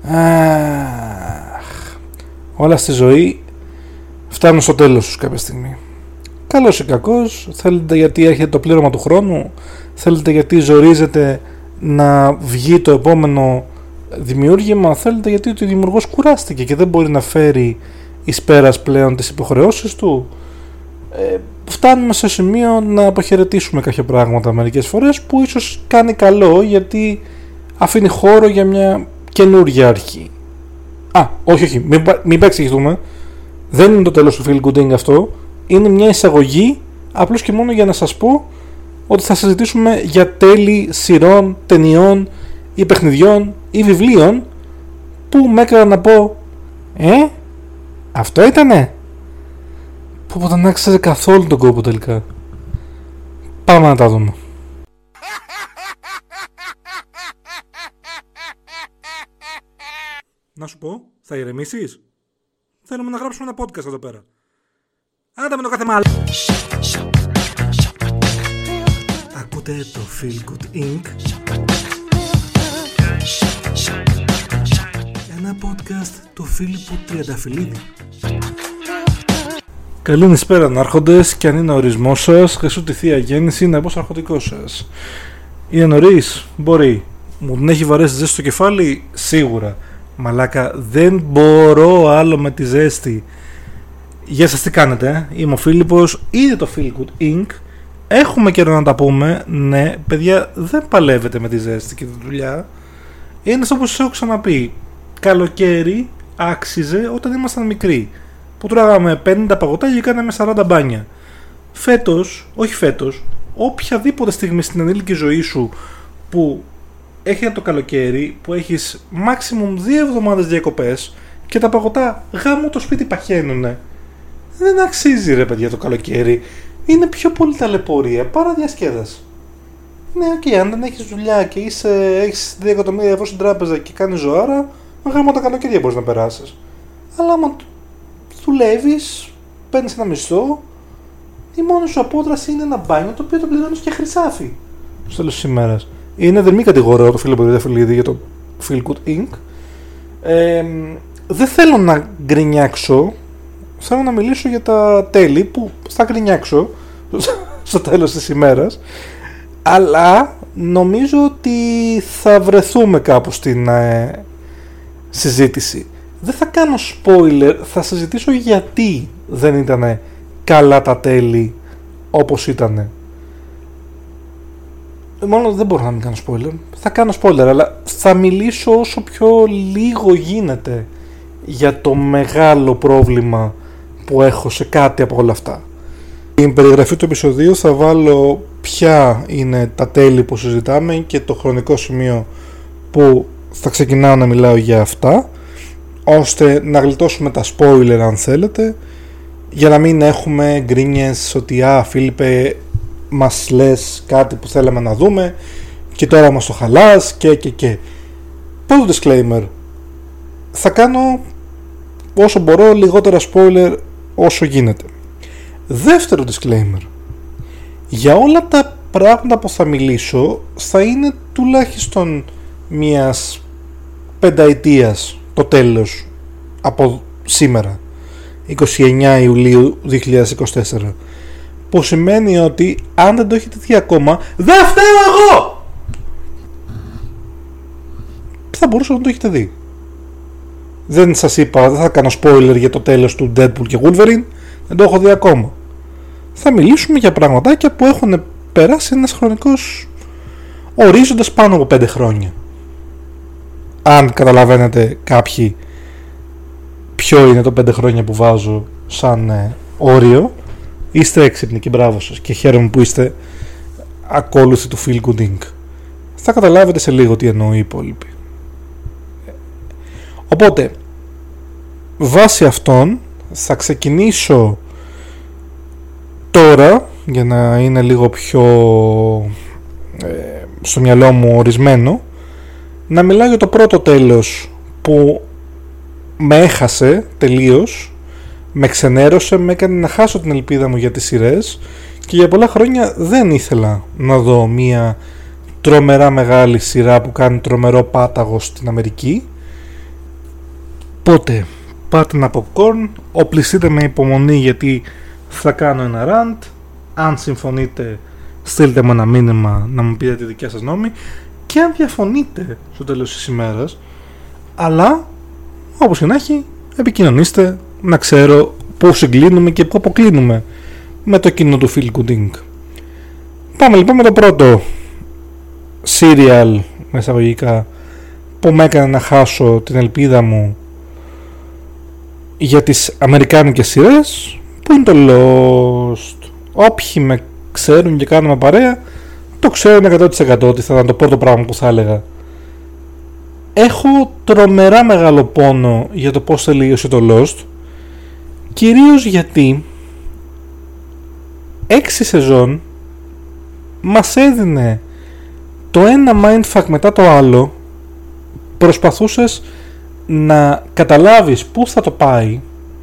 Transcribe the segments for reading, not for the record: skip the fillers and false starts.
Όλα στη ζωή φτάνουν στο τέλος τους κάποια στιγμή. Καλός ή κακός, θέλετε γιατί έρχεται το πλήρωμα του χρόνου, θέλετε γιατί ζορίζετε να βγει το επόμενο δημιούργημα, θέλετε γιατί ο δημιουργός κουράστηκε και δεν μπορεί να φέρει εις πέρας πλέον τις υποχρεώσεις του. Φτάνουμε σε σημείο να αποχαιρετήσουμε κάποια πράγματα μερικές φορές, που ίσως κάνει καλό γιατί αφήνει χώρο για μια καινούργια αρχή. Όχι, μην παρεξηγηθούμε. Δεν είναι το τέλος του Feel Good Inc. αυτό. Είναι μια εισαγωγή απλώς και μόνο για να σας πω ότι θα συζητήσουμε για τέλη σειρών, ταινιών ή παιχνιδιών ή βιβλίων που με έκανα να πω αυτό ήτανε, που δεν άξιζε καθόλου τον κόπο τελικά. Πάμε να τα δούμε. Να σου πω, θα ηρεμήσεις? Θέλουμε να γράψουμε ένα podcast εδώ πέρα. Άντε με το κάθε μάλλον. Ακούτε το Feel Good Inc. Ένα podcast του Φίλιππου Τριανταφυλλίδη. Καλή νησπέρα άρχοντες, και αν είναι ο ορισμός σας, Χριστού τη Θεία Γέννηση να πω στο αρχοντικό σας. Είναι νωρίς? Μπορεί. Μου την έχει βαρέσει ζέστη στο κεφάλι? Σίγουρα. Μαλάκα, δεν μπορώ άλλο με τη ζέστη. Γεια σας, τι κάνετε? Είμαι ο Φίλιππος, είναι το Feel Good Inc. Έχουμε καιρό να τα πούμε. Ναι, παιδιά, δεν παλεύετε με τη ζέστη και τη δουλειά. Είναι όπως σας έχω ξαναπεί. Καλοκαίρι άξιζε όταν ήμασταν μικροί, που τρώγαμε 50 παγωτά και κάναμε 40 μπάνια. Φέτος, οποιαδήποτε στιγμή στην ενήλικη ζωή σου που έχει το καλοκαίρι, που έχεις maximum 2 εβδομάδες διακοπές και τα παγωτά γάμο το σπίτι παχαίνουνε, δεν αξίζει ρε παιδιά το καλοκαίρι. Είναι πιο πολύ ταλαιπωρία παρά διασκέδαση. Ναι, αν δεν έχεις δουλειά και έχεις 2 εκατομμύρια ευρώ στην τράπεζα και κάνεις ζωάρα, γάμο τα καλοκαίρια μπορείς να περάσεις. Αλλά άμα δουλεύεις, παίρνεις ένα μισθό, η μόνη σου απόδραση είναι ένα μπάνιο το οποίο το πληρώνεις και χρυσάφι στο τέλος της ημέρας. Είναι δερμή κατηγορία το Φίλιππο Τριανταφυλλίδη για το Feel Good Inc. Δεν θέλω να γκρινιάξω, θέλω να μιλήσω για τα τέλη που θα γκρινιάξω στο τέλος της ημέρας, αλλά νομίζω ότι θα βρεθούμε κάπου στην συζήτηση. Δεν θα κάνω spoiler, θα συζητήσω γιατί δεν ήταν καλά τα τέλη όπως ήτανε. Μόνο δεν μπορώ να μην κάνω spoiler. Θα κάνω spoiler, αλλά θα μιλήσω όσο πιο λίγο γίνεται για το μεγάλο πρόβλημα που έχω σε κάτι από όλα αυτά. Στην περιγραφή του επεισοδίου θα βάλω ποια είναι τα τέλη που συζητάμε και το χρονικό σημείο που θα ξεκινάω να μιλάω για αυτά, ώστε να γλιτώσουμε τα spoiler αν θέλετε, για να μην έχουμε γκρίνιες ότι Φίλιππε, μας λες κάτι που θέλαμε να δούμε και τώρα μας το χαλάς και. Πρώτο disclaimer, θα κάνω όσο μπορώ λιγότερα spoiler όσο γίνεται. Δεύτερο disclaimer, για όλα τα πράγματα που θα μιλήσω θα είναι τουλάχιστον μιας πενταετίας το τέλος από σήμερα, 29 Ιουλίου 2024, που σημαίνει ότι αν δεν το έχετε δει ακόμα, δεν φταίω εγώ! Θα μπορούσα να το έχετε δει. Δεν σας είπα, δεν θα κάνω spoiler για το τέλος του Deadpool και Wolverine, δεν το έχω δει ακόμα. Θα μιλήσουμε για πραγματάκια που έχουν περάσει ένας χρονικός ορίζοντας πάνω από 5 χρόνια. Αν καταλαβαίνετε κάποιοι ποιο είναι το 5 χρόνια που βάζω σαν όριο, είστε έξυπνοι και μπράβο σας και χαίρομαι που είστε ακόλουθοι του Feel Good Inc. Θα καταλάβετε σε λίγο τι εννοώ οι υπόλοιποι. Οπότε, βάσει αυτών θα ξεκινήσω τώρα, για να είναι λίγο πιο στο μυαλό μου ορισμένο, να μιλάω για το πρώτο τέλος που με έχασε τελείως, με ξενέρωσε, με έκανε να χάσω την ελπίδα μου για τις σειρές και για πολλά χρόνια δεν ήθελα να δω μια τρομερά μεγάλη σειρά που κάνει τρομερό πάταγο στην Αμερική, Οπότε, πάρτε ένα popcorn, οπλιστείτε με υπομονή γιατί θα κάνω ένα rant. Αν συμφωνείτε, στείλτε μου ένα μήνυμα να μου πείτε τη δικιά σας γνώμη, και αν διαφωνείτε στο τέλος της ημέρας, αλλά όπως και να έχει, επικοινωνήστε να ξέρω πού συγκλίνουμε και πού αποκλίνουμε με το κοινό του Feel Good Inc. Πάμε λοιπόν με το πρώτο serial, με εισαγωγικά, που με έκανε να χάσω την ελπίδα μου για τις αμερικάνικες σειρές, που είναι το Lost. Όποιοι με ξέρουν και κάνουμε παρέα, το ξέρουν 100% ότι θα ήταν το πρώτο πράγμα που θα έλεγα. Έχω τρομερά μεγάλο πόνο για το πώς τελείωσε το Lost, κυρίως γιατί 6 σεζόν μας έδινε το ένα mindfuck μετά το άλλο, προσπαθούσες να καταλάβεις πού θα το πάει,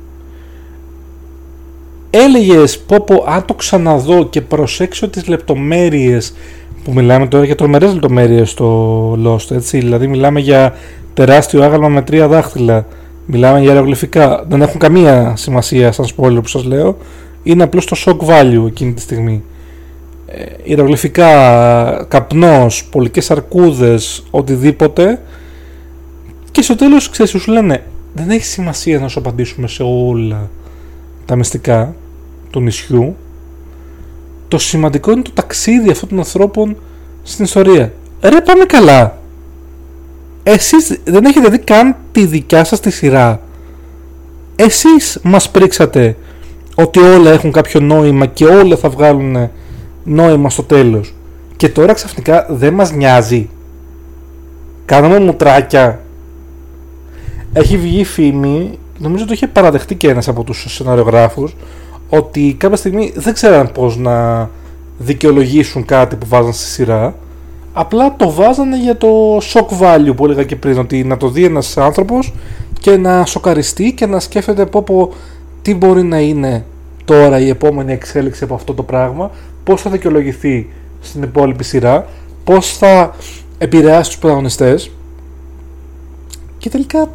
έλεγες πω αν το ξαναδώ και προσέξω τις λεπτομέρειες, που μιλάμε τώρα για τρομερές λεπτομέρειες στο Lost, έτσι, δηλαδή μιλάμε για τεράστιο άγαλμα με 3 δάχτυλα, μιλάμε για ιερογλυφικά, δεν έχουν καμία σημασία σαν spoiler που σας λέω, είναι απλώς το shock value εκείνη τη στιγμή. Ιερογλυφικά, καπνός, πολικές αρκούδες, οτιδήποτε, και στο τέλος ξέρεις, σου λένε δεν έχει σημασία να σου απαντήσουμε σε όλα τα μυστικά του νησιού, το σημαντικό είναι το ταξίδι αυτών των ανθρώπων στην ιστορία. Ρε, πάμε καλά, εσείς δεν έχετε δει καν τη δικιά σας τη σειρά, εσείς μας πρίξατε ότι όλα έχουν κάποιο νόημα και όλα θα βγάλουν νόημα στο τέλος, και τώρα ξαφνικά δεν μας νοιάζει, κάνουμε μουτράκια. Έχει βγει φήμη, νομίζω το είχε παραδεχτεί και ένας από τους σεναριογράφους, ότι κάποια στιγμή δεν ξέραν πώς να δικαιολογήσουν κάτι που βάζαν στη σειρά, απλά το βάζανε για το shock value που έλεγα και πριν, ότι να το δει ένας άνθρωπος και να σοκαριστεί και να σκέφτεται τι μπορεί να είναι τώρα η επόμενη εξέλιξη από αυτό το πράγμα, πώς θα δικαιολογηθεί στην υπόλοιπη σειρά, πώς θα επηρεάσει τους πρωταγωνιστές, και τελικά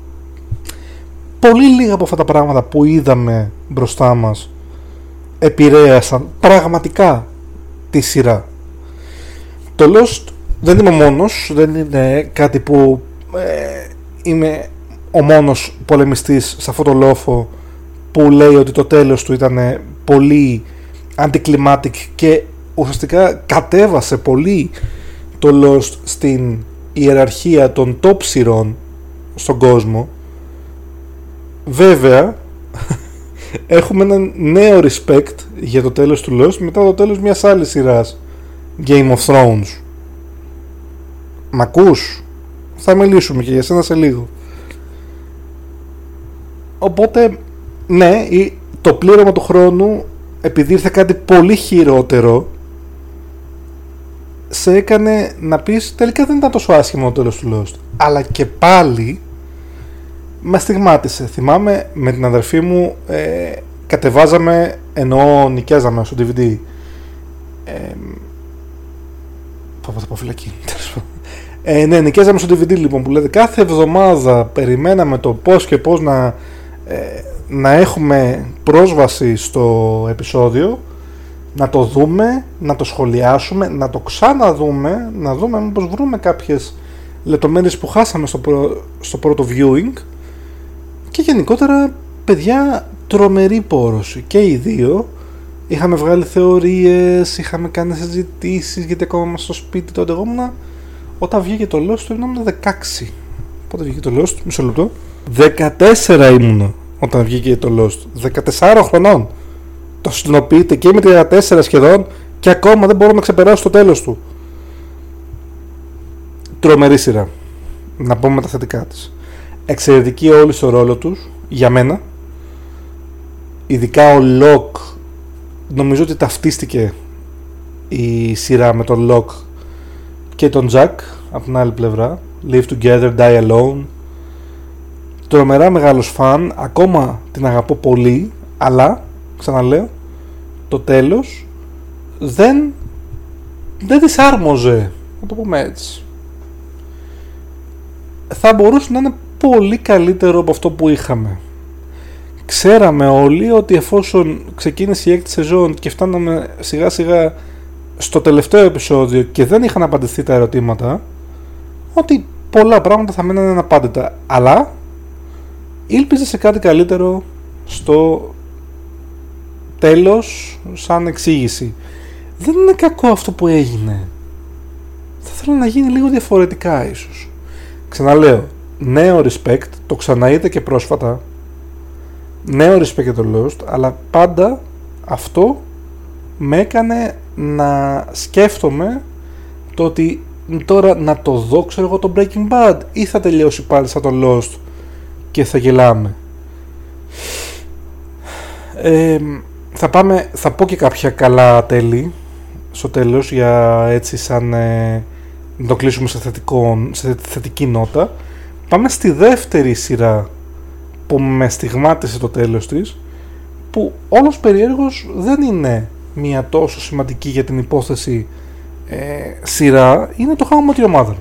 πολύ λίγα από αυτά τα πράγματα που είδαμε μπροστά μας επηρέασαν πραγματικά τη σειρά. Το Lost δεν είμαι ο μόνος, δεν είναι κάτι που είμαι ο μόνος πολεμιστής σε αυτό το λόφο που λέει ότι το τέλος του ήταν πολύ anticlimactic και ουσιαστικά κατέβασε πολύ το Lost στην ιεραρχία των top σειρών στον κόσμο. Βέβαια έχουμε ένα νέο respect για το τέλος του Lost μετά το τέλος μιας άλλης σειράς, Game of Thrones. Μ' ακούς? Θα μιλήσουμε και για σένα σε λίγο. Οπότε ναι, το πλήρωμα του χρόνου, επειδή ήρθε κάτι πολύ χειρότερο, σε έκανε να πεις τελικά δεν ήταν τόσο άσχημο το τέλος του Lost. Αλλά και πάλι με στιγμάτισε. Θυμάμαι με την αδερφή μου κατεβάζαμε, ενώ νοικιάζαμε στο DVD, θα πω φυλακή. Ναι, νοικιάζαμε στο DVD λοιπόν, που λέτε κάθε εβδομάδα περιμέναμε το πώς και πώς να έχουμε πρόσβαση στο επεισόδιο, να το δούμε, να το σχολιάσουμε, να το ξαναδούμε, να δούμε μήπως βρούμε κάποιες λεπτομέρειες που χάσαμε στο πρώτο viewing. Και γενικότερα, παιδιά, τρομερή πόρωση και οι δύο. Είχαμε βγάλει θεωρίες, είχαμε κάνει συζητήσεις, γιατί ακόμα είμαστε στο σπίτι τότε. Εγώ ήμουνα, όταν βγήκε το Lost, ήμουν 16. Πότε βγήκε το Lost? Μισό λεπτό. 14 ήμουνα όταν βγήκε το Lost. 14 χρονών. Το συνοποιείται και με 34 σχεδόν και ακόμα δεν μπορώ να ξεπεράσω το τέλος του. Τρομερή σειρά. Να πούμε τα θετικά της. Εξαιρετική όλοι στο ρόλο τους, για μένα. Ειδικά ο Locke, νομίζω ότι ταυτίστηκε η σειρά με τον Locke και τον Jack από την άλλη πλευρά. Live together, die alone. Τρομερά μεγάλος φαν, ακόμα την αγαπώ πολύ, αλλά ξαναλέω, το τέλος δεν της άρμοζε, να το πούμε έτσι. Θα μπορούσε να είναι πολύ καλύτερο από αυτό που είχαμε. Ξέραμε όλοι ότι εφόσον ξεκίνησε η έκτη σεζόν και φτάναμε σιγά σιγά στο τελευταίο επεισόδιο και δεν είχαν απαντηθεί τα ερωτήματα, ότι πολλά πράγματα θα μένουν αναπάντητα. Αλλά ήλπιζε σε κάτι καλύτερο στο τέλος σαν εξήγηση. Δεν είναι κακό αυτό που έγινε. Θα ήθελα να γίνει λίγο διαφορετικά ίσως. Ξαναλέω, νέο respect, το ξαναείδα και πρόσφατα. Νέο respect για το Lost, αλλά πάντα αυτό με έκανε να σκέφτομαι το ότι τώρα να το δω, ξέρω εγώ, το Breaking Bad, ή θα τελειώσει πάλι σαν το Lost και θα γελάμε. Θα πω και κάποια καλά τέλη στο τέλος, για έτσι σαν να το κλείσουμε σε θετική νότα. Πάμε στη δεύτερη σειρά που με στιγμάτισε το τέλος της, που όλος περιέργως δεν είναι μια τόσο σημαντική για την υπόθεση σειρά, είναι το How I Met Your Mother.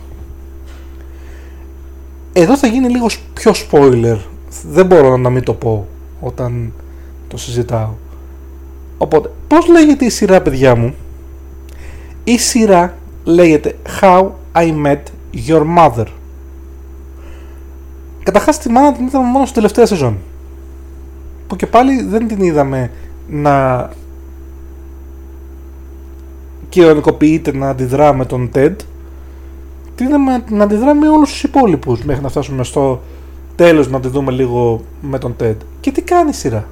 Εδώ θα γίνει λίγο πιο spoiler, δεν μπορώ να μην το πω όταν το συζητάω. Οπότε, πώς λέγεται η σειρά, παιδιά μου? Η σειρά λέγεται How I Met Your Mother. Καταρχάς τη μάνα την είδαμε μόνο στη τελευταία σεζόν, που και πάλι δεν την είδαμε να κοινωνικοποιείται, να αντιδρά με τον Ted. Την είδαμε να αντιδρά με όλους τους υπόλοιπους μέχρι να φτάσουμε στο τέλος να τη δούμε λίγο με τον Ted. Και τι κάνει η σειρά?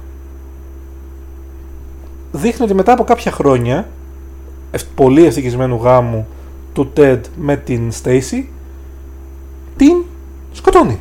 Δείχνει ότι μετά από κάποια χρόνια πολύ ευτυχισμένου γάμου του Ted με την Stacy, την σκοτώνει.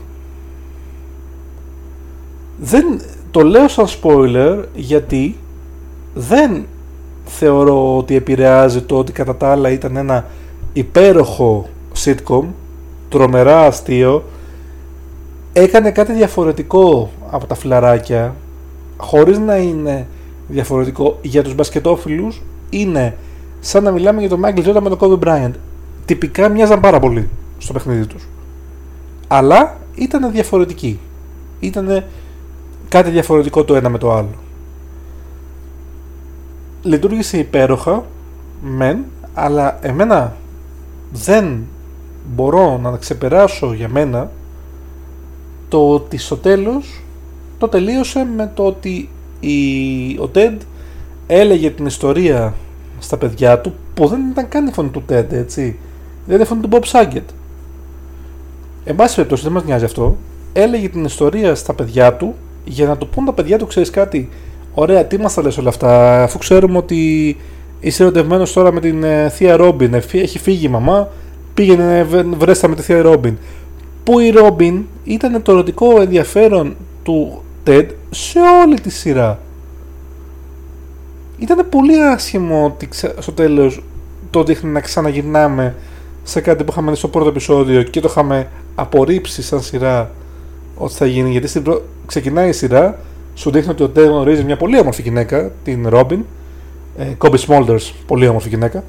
Δεν το λέω σαν spoiler, γιατί δεν θεωρώ ότι επηρεάζει το ότι κατά τα άλλα ήταν ένα υπέροχο sitcom, τρομερά αστείο. Έκανε κάτι διαφορετικό από τα φιλαράκια, χωρίς να είναι διαφορετικό. Για τους μπασκετόφιλους είναι σαν να μιλάμε για τον Michael Jordan με τον Kobe Bryant. Τυπικά μοιάζαν πάρα πολύ στο παιχνίδι τους, αλλά ήταν διαφορετικοί. Ήταν κάτι διαφορετικό το ένα με το άλλο. Λειτουργήσε υπέροχα μεν, αλλά εμένα δεν μπορώ να ξεπεράσω για μένα το ότι στο τέλος το τελείωσε με το ότι ο Ted έλεγε την ιστορία στα παιδιά του, που δεν ήταν καν η φωνή του Ted, έτσι. Δεν ήταν η φωνή του Bob Saget. Εν πάση περιπτώσει, δεν μας νοιάζει αυτό. Έλεγε την ιστορία στα παιδιά του για να του πούν τα παιδιά του, ξέρεις κάτι, ωραία, τι μας τα λες όλα αυτά, αφού ξέρουμε ότι είσαι ερωτευμένος τώρα με την θεία Ρόμπιν, έχει φύγει η μαμά, πήγαινε βρέστα με τη θεία Ρόμπιν. Που η Ρόμπιν ήταν το ερωτικό ενδιαφέρον του Ted σε όλη τη σειρά. Ήταν πολύ άσχημο ότι στο τέλος το δείχνει να ξαναγυρνάμε σε κάτι που είχαμε δει στο πρώτο επεισόδιο και το είχαμε απορρίψει σαν σειρά ότι θα γίνει, γιατί ξεκινάει η σειρά, σου δείχνει ότι ο Ted γνωρίζει μια πολύ όμορφη γυναίκα, την Robin, Kobe Smulders, πολύ όμορφη γυναίκα,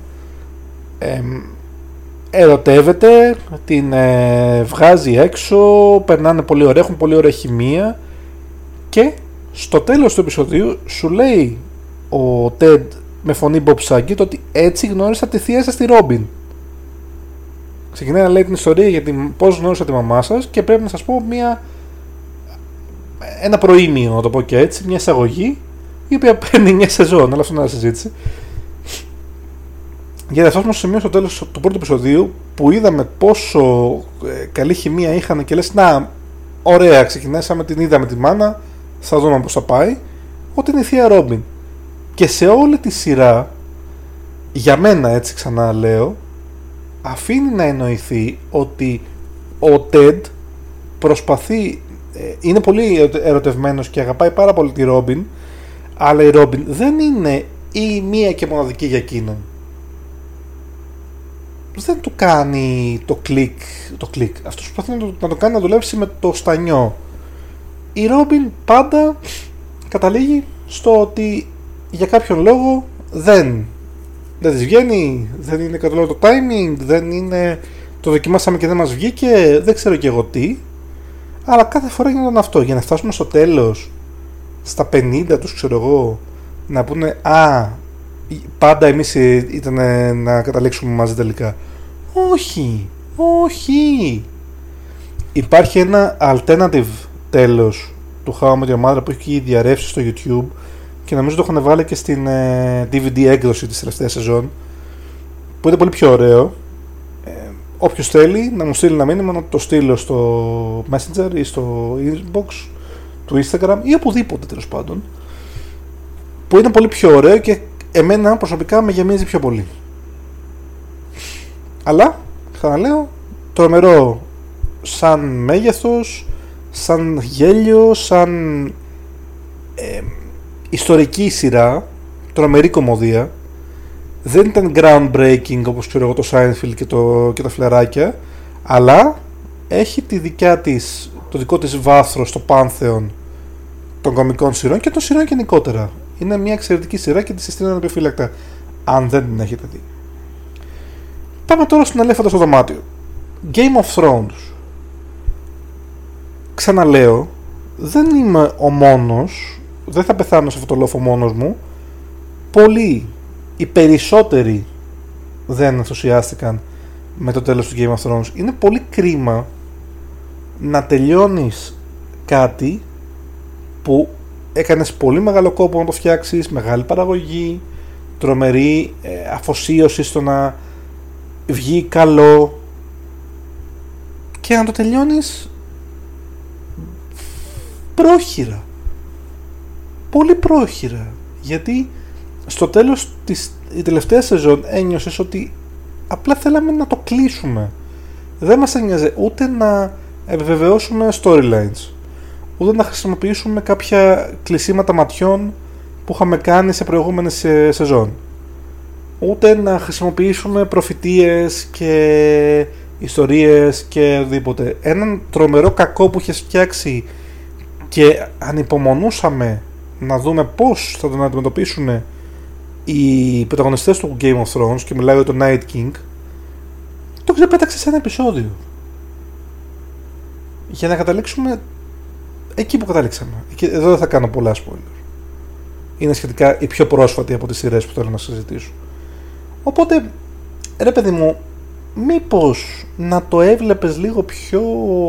ερωτεύεται, την βγάζει έξω, περνάνε πολύ ωραία, έχουν πολύ ωραία χημεία, και στο τέλος του επεισοδίου σου λέει ο Ted με φωνή Bob Saget ότι έτσι γνώρισα τη θεία σας τη Robin. Ξεκινάει να λέει την ιστορία για πώς γνώρισα τη μαμά σας, και πρέπει να σας πω ένα προήμιο, να το πω και έτσι, μια εισαγωγή η οποία παίρνει μια σεζόν, αλλά αυτό είναι άλλη συζήτηση. Για να φτάσουμε στο σημείο στο τέλος του πρώτου επεισοδίου που είδαμε πόσο καλή χημεία είχαν και λες, να, ωραία, ξεκινήσαμε, την είδαμε τη μάνα, θα δούμε πώς θα πάει, ότι είναι η θεία Ρόμπιν. Και σε όλη τη σειρά, για μένα έτσι ξαναλέω, αφήνει να εννοηθεί ότι ο Ted προσπαθεί, είναι πολύ ερωτευμένος και αγαπάει πάρα πολύ τη Ρόμπιν, αλλά η Ρόμπιν δεν είναι η μία και μοναδική για εκείνον. Δεν του κάνει το κλικ. Αυτός προσπαθεί να το κάνει να δουλέψει με το στανιό. Η Ρόμπιν πάντα καταλήγει στο ότι για κάποιον λόγο δεν της βγαίνει, δεν είναι κατάλογο το timing, δεν είναι, το δοκιμάσαμε και δεν μας βγήκε, δεν ξέρω και εγώ τι. Αλλά κάθε φορά γινόταν αυτό. Για να φτάσουμε στο τέλος, στα 50 τους, ξέρω εγώ, να πούνε «Α, πάντα εμείς ήταν να καταλήξουμε μαζί τελικά». Όχι, όχι. Υπάρχει ένα alternative τέλος του How I Met Your Mother που έχει διαρρεύσει στο YouTube και νομίζω το έχουν βάλει και στην DVD έκδοση της τελευταίας σεζόν, που είναι πολύ πιο ωραίο. Όποιος θέλει να μου στείλει ένα μήνυμα, να το στείλω στο Messenger ή στο inbox του Instagram ή οπουδήποτε τέλος πάντων, που είναι πολύ πιο ωραίο και εμένα προσωπικά με γεμίζει πιο πολύ. Αλλά, ξαναλέω, τρομερό σαν μέγεθος, σαν γέλιο, σαν ιστορική σειρά, τρομερή κωμωδία. Δεν ήταν groundbreaking όπως ξέρω εγώ το Seinfeld και τα φλεράκια, αλλά έχει το δικό της βάθρο στο πάνθεον των κωμικών σειρών και των σειρών γενικότερα. Είναι μια εξαιρετική σειρά και τη συστήνω ανεπιφύλακτα, αν δεν την έχετε δει. Πάμε τώρα στην ελέφαντα στο δωμάτιο. Game of Thrones. Ξαναλέω, δεν είμαι ο μόνος, δεν θα πεθάνω σε αυτό το λόφο μόνος μου. Πολλοί, οι περισσότεροι δεν ενθουσιάστηκαν με το τέλος του Game of Thrones. Είναι πολύ κρίμα να τελειώνεις κάτι που έκανες πολύ μεγάλο κόπο να το φτιάξεις, μεγάλη παραγωγή, τρομερή αφοσίωση στο να βγει καλό, και να το τελειώνεις πρόχειρα, πολύ πρόχειρα, γιατί στο τέλος η τελευταία σεζόν ένιωσες ότι απλά θέλαμε να το κλείσουμε. Δεν μας ένοιαζε ούτε να επιβεβαιώσουμε storylines, ούτε να χρησιμοποιήσουμε κάποια κλεισίματα ματιών που είχαμε κάνει σε προηγούμενες σεζόν, ούτε να χρησιμοποιήσουμε προφητείες και ιστορίες και οτιδήποτε. Έναν τρομερό κακό που είχε φτιάξει και ανυπομονούσαμε να δούμε πώς θα τον αντιμετωπίσουν οι πρωταγωνιστές του Game of Thrones, και μιλάω για τον Night King, το ξεπέταξε σε ένα επεισόδιο για να καταλήξουμε εκεί που καταλήξαμε. Εδώ δεν θα κάνω πολλά spoilers. Είναι σχετικά η πιο πρόσφατη από τις σειρές που θέλω να συζητήσω. Οπότε, ρε παιδί μου, μήπως να το έβλεπες λίγο πιο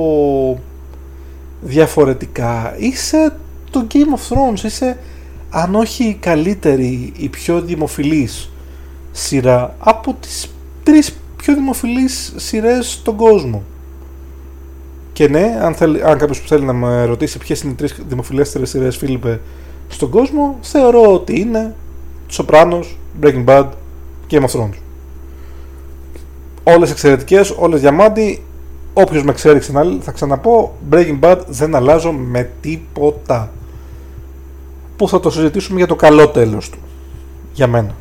διαφορετικά? Είσαι το Game of Thrones, είσαι αν όχι η καλύτερη, η πιο δημοφιλής σειρά από τις 3 πιο δημοφιλείς σειρές στον κόσμο. Και ναι, αν κάποιος που θέλει να με ρωτήσει ποιες είναι οι 3 δημοφιλέστερες σειρές, Φίλιππε, στον κόσμο, θεωρώ ότι είναι Sopranos, Breaking Bad, Game of Thrones. Όλες εξαιρετικές, όλες διαμάντι. Όποιος με ξέρει θα ξαναπώ, Breaking Bad δεν αλλάζω με τίποτα. Που θα το συζητήσουμε για το καλό τέλος του, για μένα.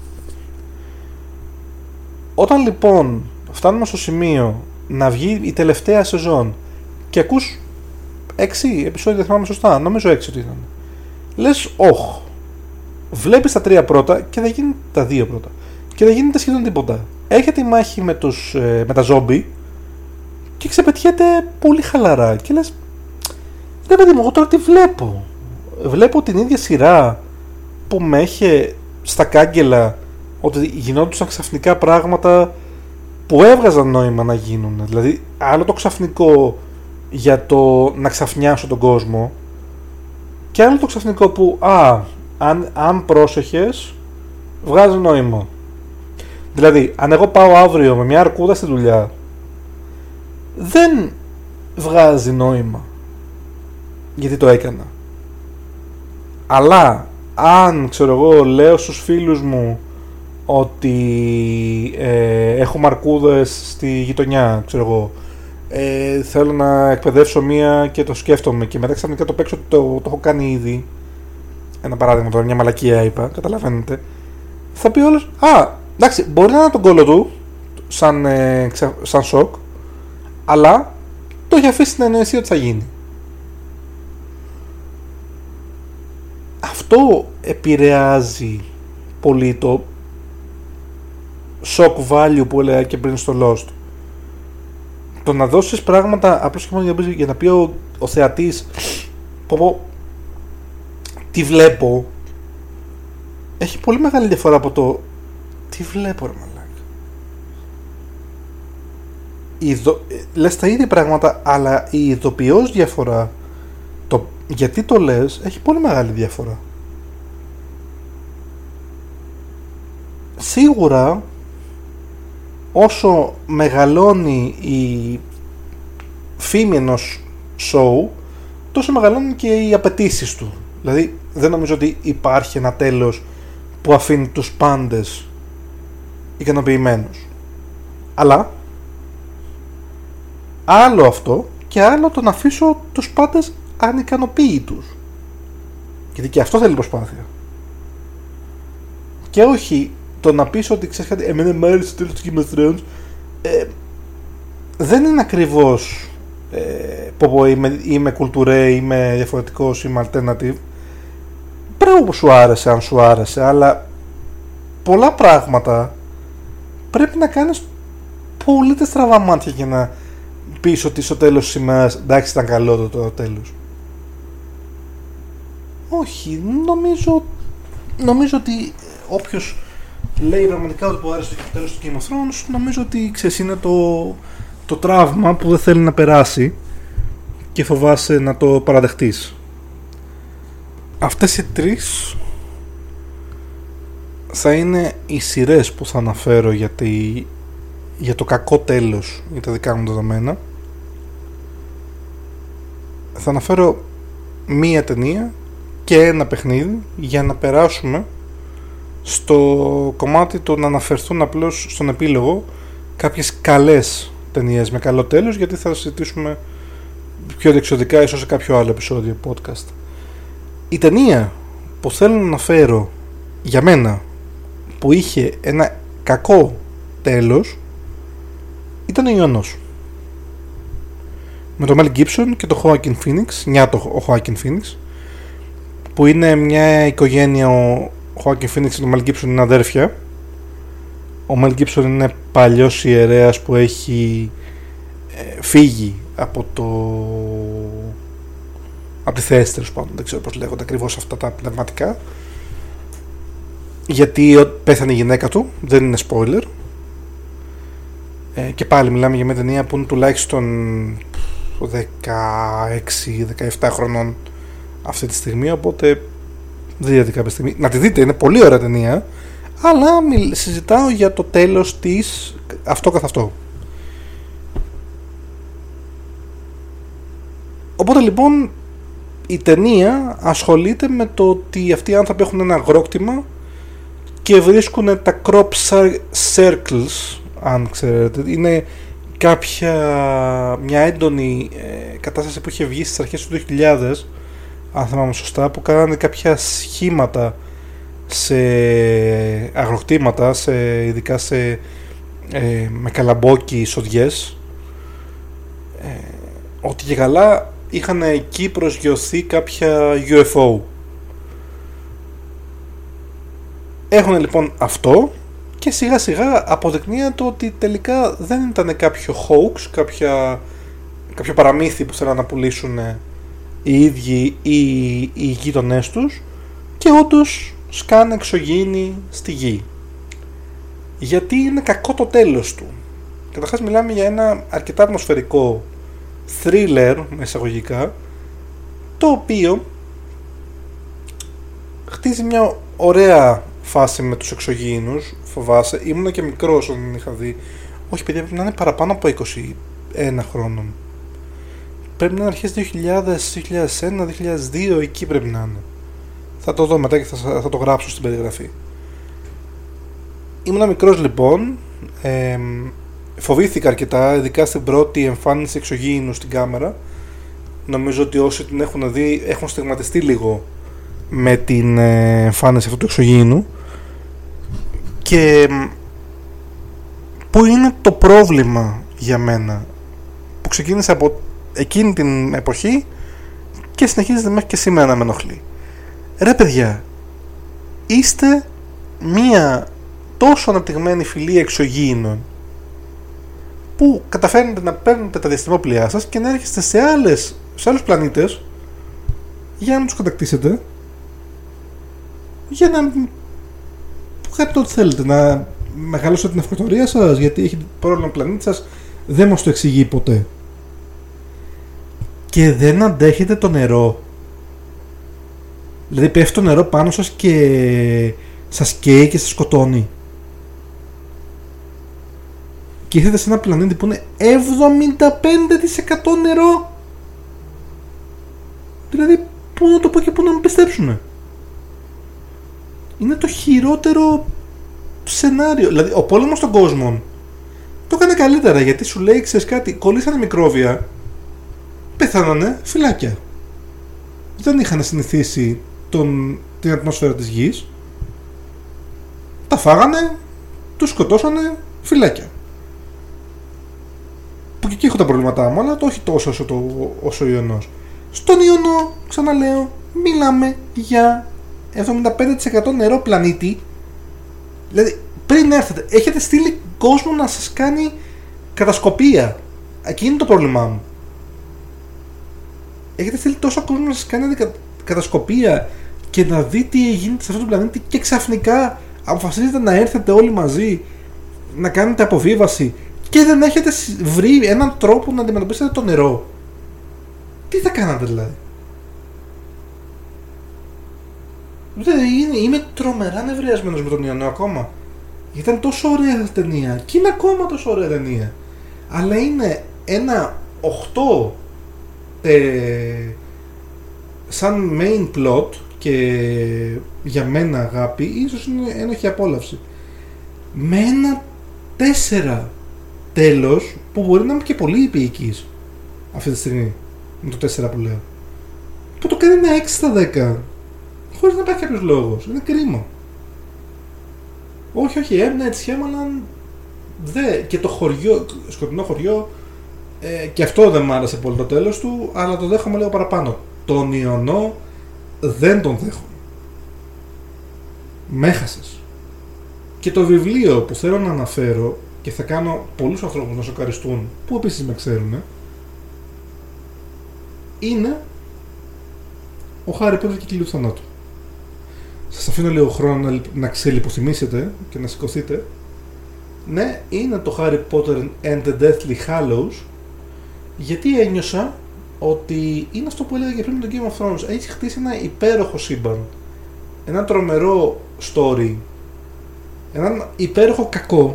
Όταν λοιπόν φτάνουμε στο σημείο να βγει η τελευταία σεζόν και ακούς 6 επεισόδια, δεν θυμάμαι σωστά, νομίζω 6 ότι ήταν, λες όχ, βλέπεις τα 3 πρώτα και δεν γίνεται, τα 2 πρώτα, και δεν γίνεται σχεδόν τίποτα. Έρχεται η μάχη με τα ζόμπι και ξεπετιέται πολύ χαλαρά και λες, ρε παιδί μου, εγώ τώρα τι βλέπω? Βλέπω την ίδια σειρά που με έχει στα κάγκελα, ότι γινόντουσαν ξαφνικά πράγματα που έβγαζαν νόημα να γίνουν. Δηλαδή, άλλο το ξαφνικό για το να ξαφνιάσω τον κόσμο, και άλλο το ξαφνικό που αν πρόσεχες βγάζει νόημα. Δηλαδή, αν εγώ πάω αύριο με μια αρκούδα στη δουλειά, δεν βγάζει νόημα γιατί το έκανα. Αλλά αν, ξέρω εγώ, λέω στους φίλους μου ότι έχουμε αρκούδες στη γειτονιά, ξέρω εγώ, θέλω να εκπαιδεύσω μία και το σκέφτομαι, και μετά ξαφνικά το παίξω ότι το έχω κάνει ήδη, ένα παράδειγμα τώρα, μια μαλακία είπα, καταλαβαίνετε, θα πει όλος, εντάξει, μπορεί να είναι τον κόλλο του σαν σοκ, αλλά το έχει αφήσει την ανοησία ότι θα γίνει. Αυτό επηρεάζει πολύ το shock value που έλεγα και πριν στο Lost. το να δώσεις πράγματα απλώς και μόνο για να πει ο θεατής τι βλέπω, έχει πολύ μεγάλη διαφορά από το τι βλέπω ρε μαλάκα. Λες τα ίδια πράγματα, αλλά η ειδοποιώς διαφορά, το γιατί το λες, έχει πολύ μεγάλη διαφορά. Σίγουρα όσο μεγαλώνει η φήμη ενός show, τόσο μεγαλώνουν και οι απαιτήσεις του. Δηλαδή δεν νομίζω ότι υπάρχει ένα τέλος που αφήνει τους πάντες ικανοποιημένους. Αλλά άλλο αυτό και άλλο το να αφήσω τους πάντες ανικανοποίητους. Γιατί και αυτό θέλει προσπάθεια. Και όχι το να πεις ότι ξέρεις κάτι, εμένα μ' άρεσε το τέλος του Game of Thrones, δεν είναι ακριβώς είμαι κουλτουρέ, είμαι διαφορετικός, είμαι alternative. Πρέπει που σου άρεσε, αν σου άρεσε, αλλά πολλά πράγματα πρέπει να κάνεις πολύ τα στραβά μάτια για να πεις ότι στο τέλος της ημέρας εντάξει ήταν καλό το τέλος. Όχι, νομίζω ότι όποιος λέει πραγματικά ότι που άρεσε το τέλος του Game of Thrones, νομίζω ότι ξέρεις είναι το τραύμα που δεν θέλει να περάσει και φοβάσαι να το παραδεχτείς. Αυτές οι τρεις θα είναι οι σειρές που θα αναφέρω για το κακό τέλος για τα δικά μου δεδομένα. Θα αναφέρω μία ταινία και ένα παιχνίδι για να περάσουμε στο κομμάτι το να αναφερθούν απλώς στον επίλογο κάποιες καλές ταινίες με καλό τέλος, γιατί θα συζητήσουμε πιο διεξοδικά ίσως σε κάποιο άλλο επεισόδιο podcast. Η ταινία που θέλω να αναφέρω για μένα που είχε ένα κακό τέλος ήταν ο Ιωνός, με τον Mel Gibson και τον Joaquin Phoenix, ο Joaquin Phoenix, που είναι μια οικογένεια. Ο Joaquin Phoenix και τον Mel Gibson είναι αδέρφια. Ο Mel Gibson είναι παλιός ιερέας που έχει φύγει από τη θέση, τέλος πάντων, δεν ξέρω πώς λέγονται ακριβώς αυτά τα πνευματικά, γιατί πέθανε η γυναίκα του, δεν είναι spoiler. Και πάλι μιλάμε για μια ταινία που είναι τουλάχιστον 16-17 χρονών αυτή τη στιγμή, οπότε δείτε κάποια στιγμή να τη δείτε, είναι πολύ ωραία ταινία, αλλά συζητάω για το τέλος της αυτό καθ' αυτό. Οπότε λοιπόν η ταινία ασχολείται με το ότι αυτοί οι άνθρωποι έχουν ένα αγρόκτημα και βρίσκουν τα crop circles, αν ξέρετε. Είναι μια έντονη κατάσταση που είχε βγει στις αρχές του 2000, αν θυμάμαι σωστά, που κάνανε κάποια σχήματα σε αγροκτήματα, ειδικά με καλαμπόκι εισοδιές, ότι και καλά είχαν εκεί προσγειωθεί κάποια UFO. Έχουν λοιπόν αυτό και σιγά σιγά αποδεικνύεται ότι τελικά δεν ήταν κάποιο hoax, κάποιο παραμύθι που θέλαν να πουλήσουν οι ίδιοι ή οι γείτονές τους, και όντως σκάνε εξωγήινοι στη γη. Γιατί είναι κακό το τέλος του. Καταρχάς μιλάμε για ένα αρκετά ατμοσφαιρικό thriller, με εισαγωγικά, το οποίο χτίζει μια ωραία φάση με τους εξωγήινους. Φοβάσαι, ήμουν και μικρός όταν την είχα δει. Όχι παιδιά, πρέπει να είναι παραπάνω από 21 χρόνων. Πρέπει να είναι αρχές 2000, 2001, 2002, εκεί πρέπει να είναι. Θα το δω μετά και θα το γράψω στην περιγραφή. Ήμουν μικρός λοιπόν, φοβήθηκα αρκετά, ειδικά στην πρώτη εμφάνιση εξωγήινου στην κάμερα. Νομίζω ότι όσοι την έχουν δει έχουν στιγματιστεί λίγο με την εμφάνιση αυτού του εξωγήινου. Και πού είναι το πρόβλημα για μένα, που ξεκίνησε από εκείνη την εποχή και συνεχίζεται μέχρι και σήμερα να με ενοχλεί. Ρε παιδιά, είστε μία τόσο αναπτυγμένη φυλή εξωγήινων που καταφέρνετε να παίρνετε τα διαστημόπλοιά σας και να έρχεστε σε άλλους πλανήτες για να τους κατακτήσετε, για να κάνετε ό,τι θέλετε, να μεγαλώσετε την αυτοκρατορία σας, γιατί έχει πρόβλημα ο πλανήτη σας, δεν μας το εξηγεί ποτέ. Και δεν αντέχετε το νερό. Δηλαδή πέφτει το νερό πάνω σας και σας καίει και σας σκοτώνει. Και ήρθετε σε ένα πλανήτη που είναι 75% νερό. Δηλαδή πού να το πω και πού να με πιστέψουνε. Είναι το χειρότερο σενάριο. Δηλαδή ο πόλεμος των κόσμων το έκανε καλύτερα, γιατί σου λέει, ξέρεις κάτι, κολλήσανε μικρόβια, πεθάνανε φυλάκια. Δεν είχαν συνηθίσει την ατμόσφαιρα της γης, τα φάγανε, τους σκοτώσανε, φυλάκια. Που και εκεί έχω τα προβλήματά μου, αλλά το όχι τόσο όσο ο Ιωνός. Στον Ιωνό, ξαναλέω, μιλάμε για 75% νερό πλανήτη. Δηλαδή πριν έρθετε, έχετε στείλει κόσμο να σας κάνει κατασκοπία. Εκεί είναι το πρόβλημά μου. Έχετε στείλει τόσο κόσμο να σας κάνει κατασκοπία και να δει τι γίνεται σε αυτό το πλανήτη, και ξαφνικά αποφασίζετε να έρθετε όλοι μαζί να κάνετε αποβίβαση και δεν έχετε βρει έναν τρόπο να αντιμετωπίσετε το νερό. Τι θα κάνατε δηλαδή? Είμαι τρομερά νευριασμένος με τον Ιωνό ακόμα. Ήταν τόσο ωραία ταινία και είναι ακόμα τόσο ωραία ταινία. Αλλά είναι ένα 8 σαν main plot, και για μένα αγάπη, ίσως είναι ένοχη απόλαυση, με ένα 4 τέλος που μπορεί να είμαι και πολύ υπηικής αυτή τη στιγμή, με το 4 που λέω, που το κάνει ένα 6/10 χωρίς να υπάρχει κάποιος λόγος. Είναι κρίμα. Όχι, έμεινα έτσι Shyamalan, και το χωριό, σκοτεινό χωριό, και αυτό δεν μ' άρεσε πολύ το τέλος του, αλλά το δέχομαι λίγο παραπάνω. Τον Ιωνό δεν τον δέχομαι. Μ' έχασες. Και το βιβλίο που θέλω να αναφέρω, και θα κάνω πολλούς ανθρώπους να σοκαριστούν, που επίσης με ξέρουν, είναι ο Χάρι Πότερ και η Κοιλή του Θανάτου. Σας αφήνω λίγο χρόνο να ξελιποθυμήσετε και να σηκωθείτε. Ναι, είναι το Harry Potter and the Deathly Hallows, γιατί ένιωσα ότι είναι αυτό που έλεγα και πριν με το Game of Thrones. Έχει χτίσει ένα υπέροχο σύμπαν, ένα τρομερό story, έναν υπέροχο κακό,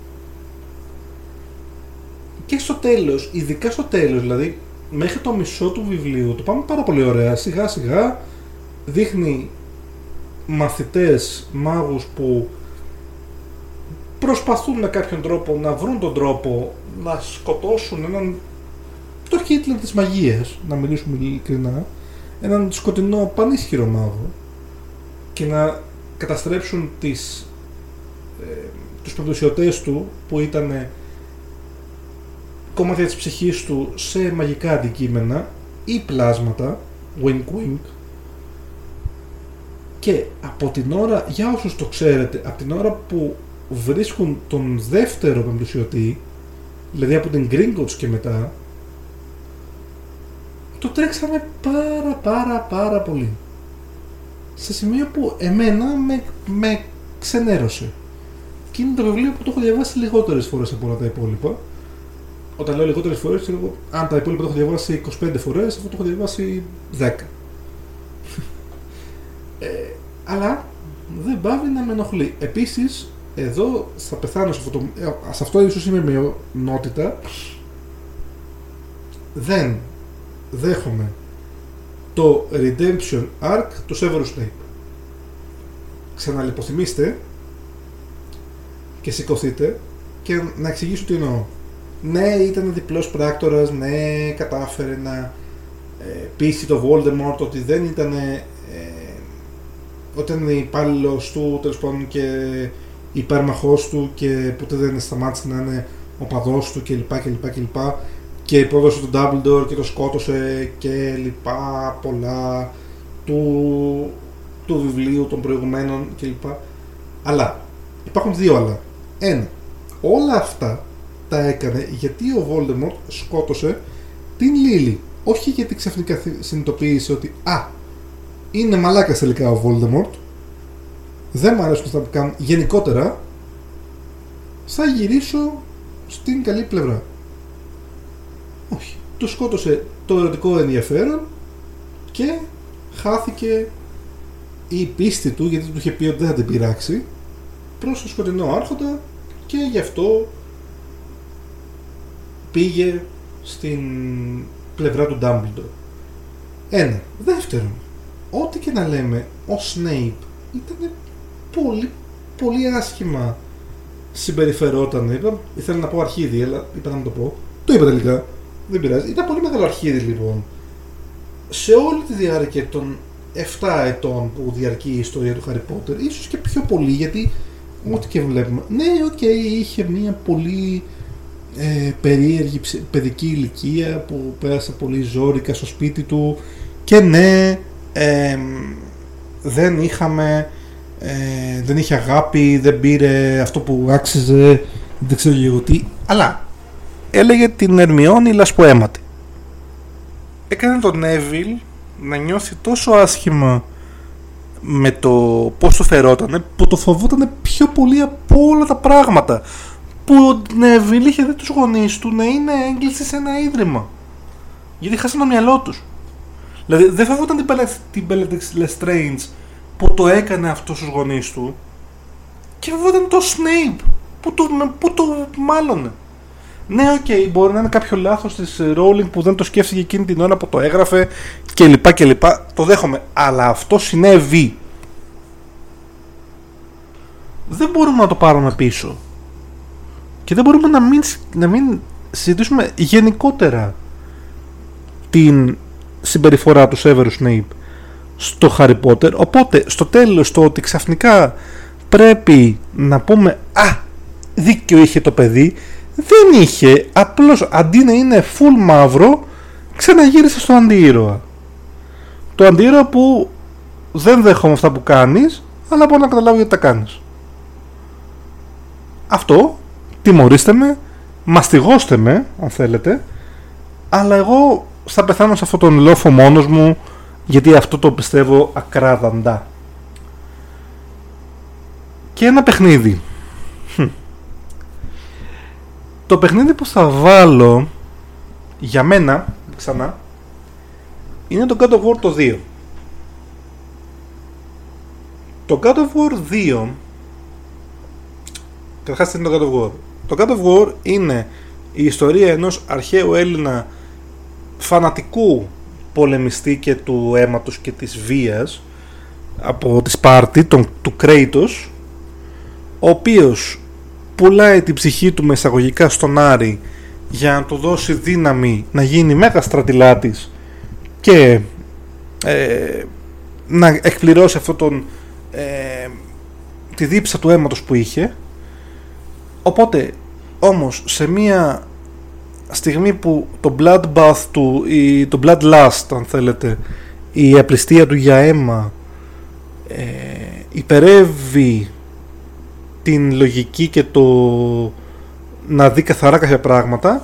και στο τέλος, ειδικά στο τέλος, δηλαδή μέχρι το μισό του βιβλίου, το πάμε πάρα πολύ ωραία. Σιγά σιγά δείχνει μαθητές μάγους που προσπαθούν με κάποιον τρόπο να βρουν τον τρόπο να σκοτώσουν έναν, το Χίτλερ της μαγείας, να μιλήσουμε ειλικρινά, έναν σκοτεινό πανίσχυρο μάγο, και να καταστρέψουν τους προδοσιωτές του, που ήταν κομμάτια της ψυχής του, σε μαγικά αντικείμενα ή πλάσματα, wink wink. Και από την ώρα, για όσους το ξέρετε, από την ώρα που βρίσκουν τον δεύτερο πεμπλουσιωτή, δηλαδή από την Gringotts και μετά, το τρέξαμε πάρα πολύ. Σε σημείο που εμένα με ξενέρωσε. Και είναι το βιβλίο που το έχω διαβάσει λιγότερες φορές από όλα τα υπόλοιπα. Όταν λέω λιγότερες φορές, ξέρω, αν τα υπόλοιπα το έχω διαβάσει 25 φορές, αυτό το έχω διαβάσει 10. Αλλά δεν πάβει να με ενοχλεί. Επίσης, εδώ θα πεθάνω σε αυτό ίσως είμαι μειονότητα. Δεν δέχομαι το Redemption Arc του Severus Snape. Ξαναλιποθυμήστε και σηκωθείτε και να εξηγήσω τι εννοώ. Ναι, ήταν διπλός πράκτορας, ναι, κατάφερε να πείσει το Voldemort ότι δεν ήταν ότι ήταν υπάλληλος του, τέλος πάντων, και υπέρμαχός του, και ποτέ δεν σταμάτησε να είναι οπαδός του, κλπ. Και πρόδωσε τον Dumbledore και το σκότωσε, και λοιπά πολλά του βιβλίου των προηγουμένων, κλπ. Αλλά υπάρχουν δύο άλλα. Ένα, όλα αυτά τα έκανε γιατί ο Voldemort σκότωσε την Lily. Όχι γιατί ξαφνικά συνειδητοποίησε ότι είναι μαλάκας τελικά ο Voldemort, δεν μου αρέσουν αυτά που κάνουν, γενικότερα θα γυρίσω στην καλή πλευρά. Όχι, του σκότωσε το ερωτικό ενδιαφέρον και χάθηκε η πίστη του, γιατί του είχε πει ότι δεν θα την πειράξει, προς το σκοτεινό άρχοντα, και γι' αυτό πήγε στην πλευρά του Dumbledore. Ένα. Δεύτερον, ό,τι και να λέμε, ο Snape ήταν πολύ, πολύ άσχημα συμπεριφερόταν. Ήθελα να πω αρχίδι, αλλά είπα να μην το πω. Το είπα τελικά. Δεν πειράζει. Ήταν πολύ μεγάλο αρχίδι, λοιπόν. Σε όλη τη διάρκεια των 7 ετών που διαρκεί η ιστορία του Harry Potter, ίσως και πιο πολύ, γιατί ό,τι και βλέπουμε. Ναι, είχε μια πολύ περίεργη παιδική ηλικία που πέρασε πολύ ζόρικα στο σπίτι του, και ναι, δεν είχε αγάπη, δεν πήρε αυτό που άξιζε, δεν ξέρω λίγο τι, αλλά έλεγε την Ερμιόνη λασποαίματη. Έκανε τον Neville να νιώθει τόσο άσχημα με το πώς το φερότανε, που το φοβότανε πιο πολύ από όλα τα πράγματα. Που ο Neville είχε δει τους γονείς του να είναι έγκλειστοι σε ένα ίδρυμα, γιατί χάσαν το μυαλό τους. Δηλαδή δεν φοβόταν την Bellatrix Lestrange που το έκανε αυτό στους γονείς του, και φοβόταν το Snape που το μάλωνε. Ναι, μπορεί να είναι κάποιο λάθος της Rowling που δεν το σκέφτηκε εκείνη την ώρα που το έγραφε κλπ. Το δέχομαι, αλλά αυτό συνέβη. Δεν μπορούμε να το πάρουμε πίσω. Και δεν μπορούμε να μην συζητήσουμε γενικότερα την συμπεριφορά του Severus Snape στο Harry Potter. Οπότε στο τέλος, το ότι ξαφνικά πρέπει να πούμε δίκιο είχε το παιδί, δεν είχε. Απλώς αντί να είναι full μαύρο, ξαναγύρισε στο αντίήρωα. Το αντίήρωα που δεν δέχομαι αυτά που κάνεις, αλλά μπορώ να καταλάβω γιατί τα κάνεις. Αυτό, τιμωρήστε με, μαστιγώστε με αν θέλετε, αλλά εγώ θα πεθάνω σε αυτόν τον λόφο μόνος μου, γιατί αυτό το πιστεύω ακράδαντα. Και ένα παιχνίδι. Το παιχνίδι που θα βάλω για μένα ξανά είναι το God of War το 2. Το God of War 2, καταρχάς τι είναι το God of War? Το God of War είναι η ιστορία ενός αρχαίου Έλληνα φανατικού πολεμιστή και του αίματος και της βίας από τη Σπάρτη, του Kratos, ο οποίος πουλάει την ψυχή του με εισαγωγικά στον Άρη για να του δώσει δύναμη να γίνει μέγα στρατηλάτης και να εκπληρώσει αυτόν τη δίψα του αίματος που είχε. Οπότε όμως σε μια στιγμή που το bloodbath του, ή το bloodlust αν θέλετε, η απληστία του για αίμα υπερεύει την λογική και το να δει καθαρά κάποια πράγματα,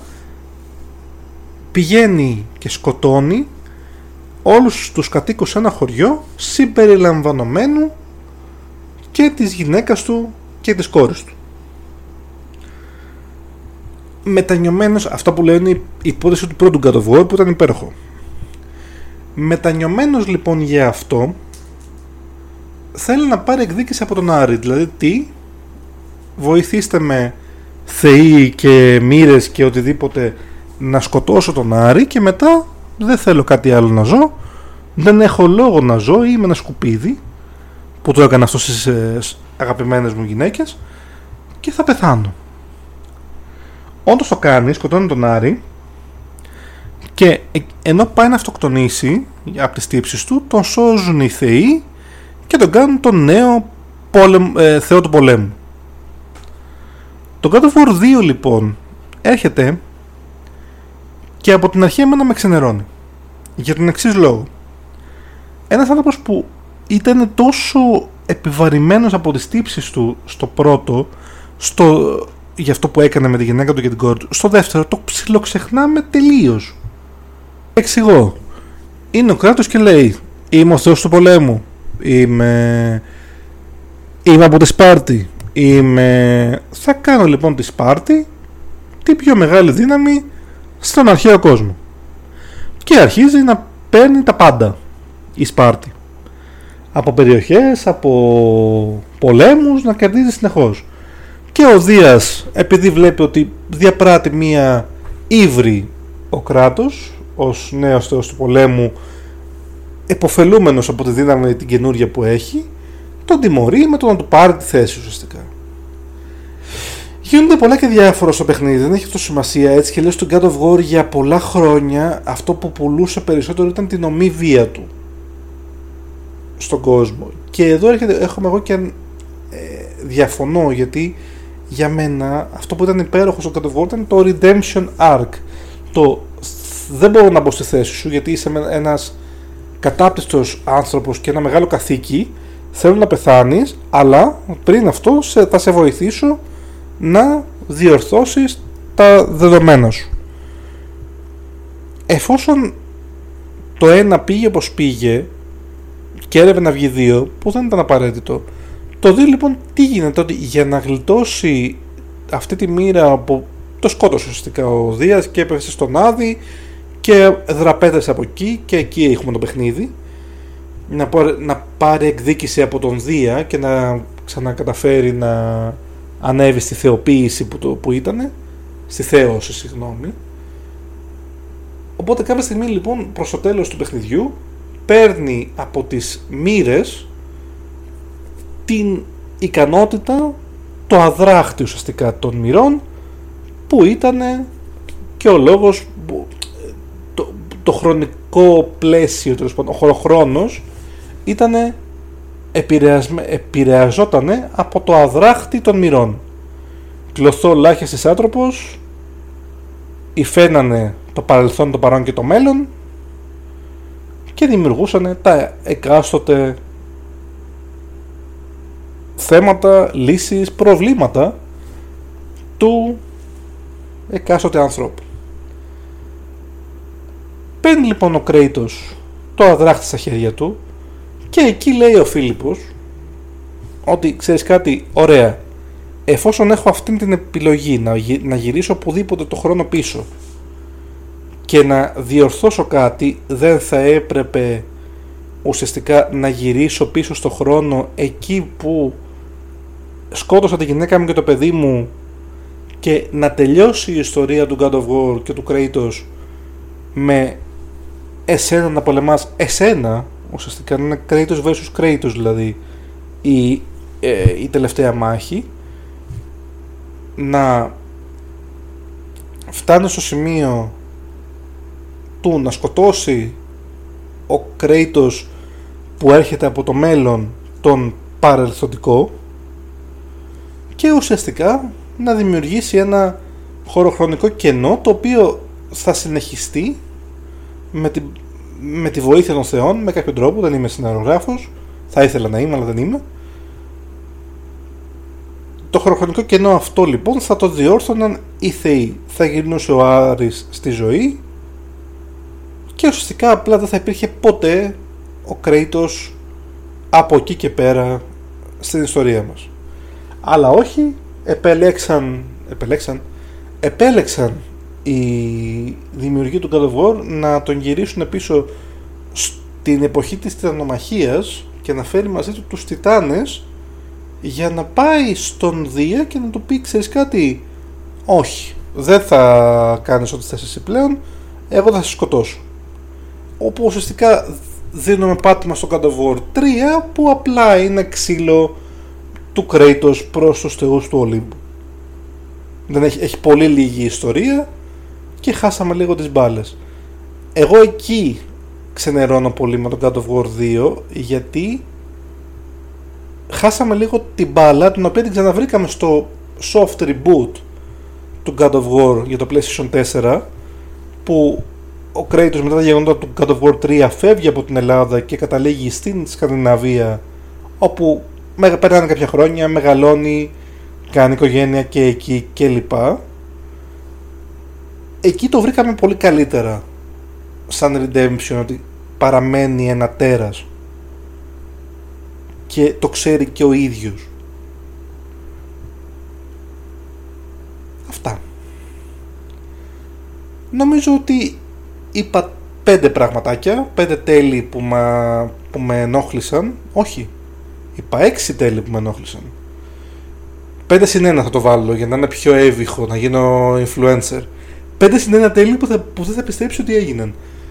πηγαίνει και σκοτώνει όλους τους κατοίκους σε ένα χωριό, συμπεριλαμβανομένου και της γυναίκας του και της κόρης του. Μετανιωμένος, αυτά που λέω είναι η υπόθεση του πρώτου God of War που ήταν υπέροχο. Μετανιωμένος λοιπόν για αυτό, θέλει να πάρει εκδίκηση από τον Άρη. Δηλαδή τι? Βοηθήστε με θεοί και μοίρες και οτιδήποτε να σκοτώσω τον Άρη, και μετά δεν θέλω κάτι άλλο να ζω, δεν έχω λόγο να ζω, είμαι ένα σκουπίδι που το έκανα αυτό στις αγαπημένες μου γυναίκες και θα πεθάνω. Όντως το κάνει, σκοτώνει τον Άρη, και ενώ πάει να αυτοκτονήσει από τις τύψεις του, τον σώζουν οι θεοί και τον κάνουν τον νέο θεό του πολέμου. Το God of War 2 λοιπόν έρχεται και από την αρχή εμένα με ξενερώνει, για τον εξής λόγο. Ένας άνθρωπος που ήταν τόσο επιβαρημένος από τις τύψεις του στο πρώτο, στο για αυτό που έκανε με τη γυναίκα του και την κόρη του. Στο δεύτερο το ψιλοξεχνάμε τελείως. Εξηγώ. Είναι ο Κράτος και λέει: είμαι ο θεός του πολέμου. Είμαι από τη Σπάρτη. Θα κάνω λοιπόν τη Σπάρτη την πιο μεγάλη δύναμη στον αρχαίο κόσμο. Και αρχίζει να παίρνει τα πάντα η Σπάρτη. Από περιοχές, από πολέμους, να κερδίζει συνεχώς. Και ο Δίας, επειδή βλέπει ότι διαπράττει μία ύβρι ο Κράτος ως νέος θεός του πολέμου, εποφελούμενος από τη δύναμη την καινούρια που έχει, τον τιμωρεί με το να του πάρει τη θέση ουσιαστικά. Γίνονται πολλά και διάφορα στο παιχνίδι, δεν έχει αυτό σημασία. Έτσι και λέω στον God of War για πολλά χρόνια αυτό που πουλούσε περισσότερο ήταν την ομή βία του στον κόσμο. Και εδώ έχουμε εγώ και διαφωνώ, γιατί για μένα αυτό που ήταν υπέροχο στο God of War ήταν το Redemption Arc. Δεν μπορώ να μπω στη θέση σου γιατί είσαι ένας κατάπτυστος άνθρωπος και ένα μεγάλο καθήκη, θέλω να πεθάνεις, αλλά πριν αυτό θα σε βοηθήσω να διορθώσεις τα δεδομένα σου. Εφόσον το ένα πήγε όπως πήγε και έρευε να βγει 2, που δεν ήταν απαραίτητο, το 2 λοιπόν τι γίνεται, ότι για να γλιτώσει αυτή τη μοίρα από το σκότωσε ουσιαστικά ο Δίας και έπεσε στον Άδη και δραπέτασε από εκεί, και εκεί έχουμε το παιχνίδι, να πάρει εκδίκηση από τον Δία και να ξανακαταφέρει να ανέβει στη θεοποίηση που ήτανε, στη θέωση, συγγνώμη. Οπότε κάποια στιγμή λοιπόν προς το τέλος του παιχνιδιού παίρνει από τις μοίρες την ικανότητα, το αδράχτη ουσιαστικά των μοιρών, που ήτανε και ο λόγος, το χρονικό πλαίσιο, τέλος πάντων, ο χρόνος ήτανε επηρεαζότανε από το αδράχτη των μοιρών. Κλωθώ λάχιστης άνθρωπος, υφαίνανε το παρελθόν, το παρόν και το μέλλον και δημιουργούσανε τα εκάστοτε θέματα, λύσεις, προβλήματα του εκάστοτε ανθρώπου. Παίρνει λοιπόν ο Κρέιτος το αδράχτη στα χέρια του και εκεί λέει ο Φίλιππος ότι ξέρεις κάτι, ωραία, εφόσον έχω αυτή την επιλογή να γυρίσω οπουδήποτε το χρόνο πίσω και να διορθώσω κάτι, δεν θα έπρεπε ουσιαστικά να γυρίσω πίσω στο χρόνο εκεί που σκότωσα τη γυναίκα μου και το παιδί μου και να τελειώσει η ιστορία του God of War και του Kratos με εσένα να πολεμάς εσένα, ουσιαστικά είναι Kratos vs Kratos δηλαδή η τελευταία μάχη, να φτάνει στο σημείο του να σκοτώσει ο Kratos που έρχεται από το μέλλον τον παρελθοντικό και ουσιαστικά να δημιουργήσει ένα χωροχρονικό κενό το οποίο θα συνεχιστεί με τη βοήθεια των θεών με κάποιο τρόπο. Δεν είμαι σεναριογράφος, θα ήθελα να είμαι αλλά δεν είμαι. Το χωροχρονικό κενό αυτό λοιπόν θα το διόρθωναν οι θεοί. Θα γυρνούσε ο Άρης στη ζωή και ουσιαστικά απλά δεν θα υπήρχε ποτέ ο Kratos από εκεί και πέρα στην ιστορία μας. Αλλά όχι, επέλεξαν οι δημιουργοί του God of War να τον γυρίσουν πίσω στην εποχή της τιτανομαχίας και να φέρει μαζί του τους Τιτάνες για να πάει στον Δία και να του πει ξέρεις κάτι, όχι, δεν θα κάνεις ό,τι θες εσύ πλέον, εγώ θα σε σκοτώσω. Όπου ουσιαστικά δίνουμε πάτημα στο God of War 3 που απλά είναι ξύλο του Kratos προς τους θεούς του Ολύμπου. Δεν έχει πολύ λίγη ιστορία και χάσαμε λίγο τις μπάλες. Εγώ εκεί ξενερώνω πολύ με τον God of War 2 γιατί χάσαμε λίγο την μπάλα την οποία την ξαναβρήκαμε στο soft reboot του God of War για το PlayStation 4 που ο Kratos μετά τα γεγονότα του God of War 3 φεύγει από την Ελλάδα και καταλήγει στην Σκανδιναβία όπου περνάνε κάποια χρόνια, μεγαλώνει, κάνει οικογένεια και εκεί κλπ. Εκεί το βρήκαμε πολύ καλύτερα σαν redemption, ότι παραμένει ένα τέρας και το ξέρει και ο ίδιος. Αυτά. Νομίζω ότι είπα 5 πραγματάκια, 5 τέλη που με ενόχλησαν. Όχι, είπα 6 τέλη που με ενόχλησαν. 5 συν 1 θα το βάλω για να είναι πιο εύηχο, να γίνω influencer. 5 συν 1 τέλη που δεν θα πιστέψει ότι έγιναν.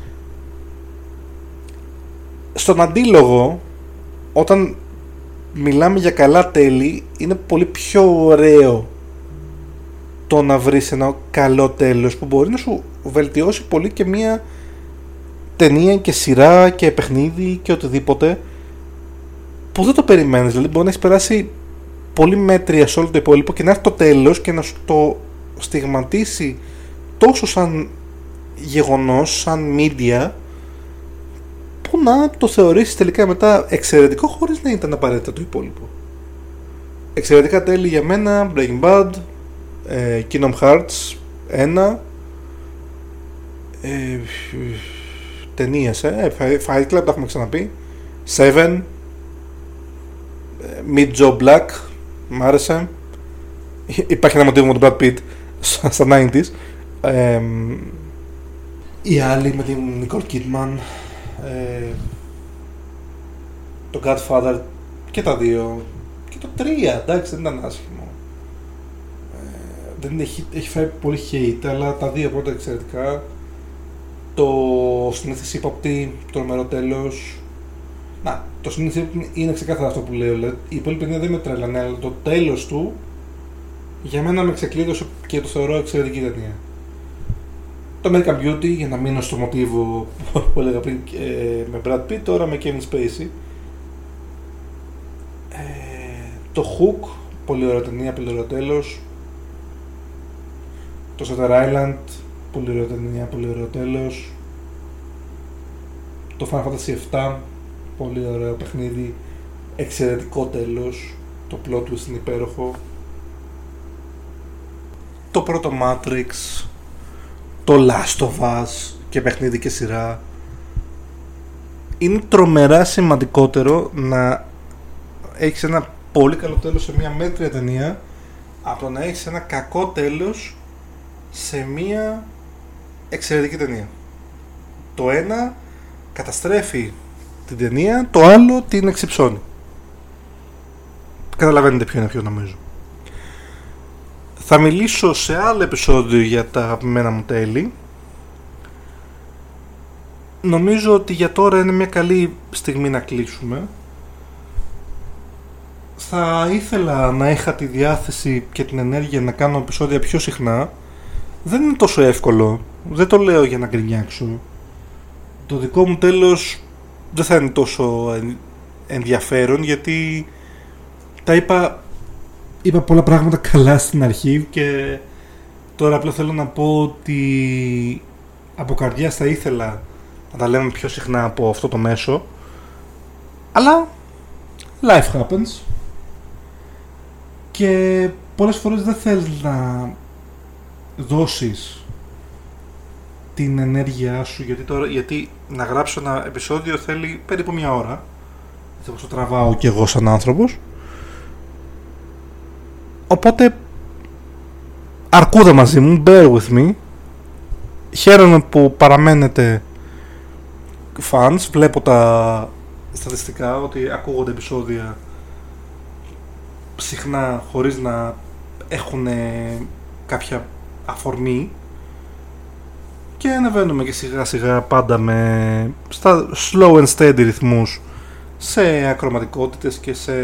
Στον αντίλογο, όταν μιλάμε για καλά τέλη, είναι πολύ πιο ωραίο το να βρεις ένα καλό τέλος που μπορεί να σου βελτιώσει πολύ και μια ταινία και σειρά και παιχνίδι και οτιδήποτε που δεν το περιμένεις. Δηλαδή μπορεί να έχεις περάσει πολύ μέτρια σε όλο το υπόλοιπο και να έρθει το τέλος και να σου το στιγματίσει τόσο σαν γεγονός, σαν media, που να το θεωρήσεις τελικά μετά εξαιρετικό χωρίς να ήταν απαραίτητα το υπόλοιπο. Εξαιρετικά τέλη για μένα: Breaking Bad, Kingdom Hearts 1, ταινίες, Fight Club, τα έχουμε ξαναπεί, Seven, Meet Joe Black, μ' άρεσε. Υπάρχει ένα μοτίβο με τον Brad Pitt στα 90s. Οι άλλοι με την Nicole Kidman, το Godfather και τα 2 και το 3, εντάξει, δεν ήταν άσχημο. Δεν έχει φάει πολύ hate, αλλά τα 2 πρώτα εξαιρετικά. Το συνήθιση ύποπτη, το τρομερό τέλος. Να, το συνήθιση είναι ξεκάθαρα αυτό που λέω. Η υπόλοιπη ταινία δεν με τρέλανε, αλλά το τέλος του για μένα με ξεκλείδωσε και το θεωρώ εξαιρετική ταινία. Το American Beauty, για να μείνω στο μοτίβο που έλεγα πριν, με Brad Pitt, τώρα με Kevin Spacey. Το Hook, πολύ ωραία ταινία, πολύ ωραίο τέλος. Το Shutter Island, πολύ ωραία ταινία, πολύ ωραίο τέλος. Το Final Fantasy VII, πολύ ωραίο παιχνίδι, εξαιρετικό τέλος. Το plot twist είναι υπέροχο. Το πρώτο Matrix, το Last of Us και παιχνίδι και σειρά. Είναι τρομερά σημαντικότερο να έχεις ένα πολύ καλό τέλος σε μια μέτρια ταινία από το να έχεις ένα κακό τέλος σε μια εξαιρετική ταινία. Το ένα καταστρέφει την ταινία, το άλλο την εξυψώνει. Καταλαβαίνετε ποιο είναι ποιο, νομίζω. Θα μιλήσω σε άλλο επεισόδιο για τα αγαπημένα μου τέλη. Νομίζω ότι για τώρα είναι μια καλή στιγμή να κλείσουμε. Θα ήθελα να είχα τη διάθεση και την ενέργεια να κάνω επεισόδια πιο συχνά. Δεν είναι τόσο εύκολο. Δεν το λέω για να γκρινιάξω. Το δικό μου τέλος δεν θα είναι τόσο ενδιαφέρον, γιατί τα είπα πολλά πράγματα καλά στην αρχή και τώρα απλά θέλω να πω ότι από καρδιάς θα ήθελα να τα λέμε πιο συχνά από αυτό το μέσο, αλλά life happens και πολλές φορές δεν θέλεις να δώσεις την ενέργειά σου, γιατί να γράψω ένα επεισόδιο θέλει περίπου μια ώρα, έτσι όπως το τραβάω κι εγώ σαν άνθρωπος. Οπότε αρκούδα μαζί μου, bear with me. Χαίρομαι που παραμένετε fans. Βλέπω τα στατιστικά ότι ακούγονται επεισόδια συχνά χωρίς να έχουν κάποια αφορμή, και ανεβαίνουμε και σιγά σιγά πάντα στα slow and steady ρυθμούς, σε ακροματικότητες και σε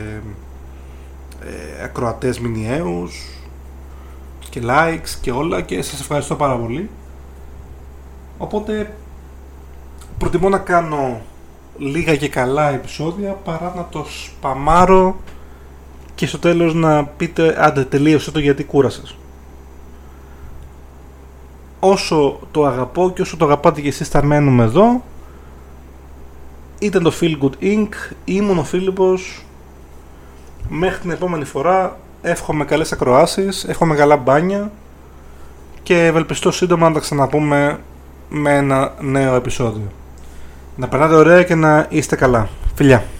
ακροατές μηνιαίους και likes και όλα, και σας ευχαριστώ πάρα πολύ. Οπότε προτιμώ να κάνω λίγα και καλά επεισόδια παρά να το σπαμάρω και στο τέλος να πείτε άντε τελείωσε το γιατί κούρασες. Όσο το αγαπώ και όσο το αγαπάτε και εσείς, θα μένουμε εδώ. Ήταν το Feel Good Inc. Ήμουν ο Φίλιππος. Μέχρι την επόμενη φορά, εύχομαι καλές ακροάσεις, εύχομαι καλά μπάνια και ευελπιστώ σύντομα να τα ξαναπούμε με ένα νέο επεισόδιο. Να περνάτε ωραία και να είστε καλά. Φιλιά!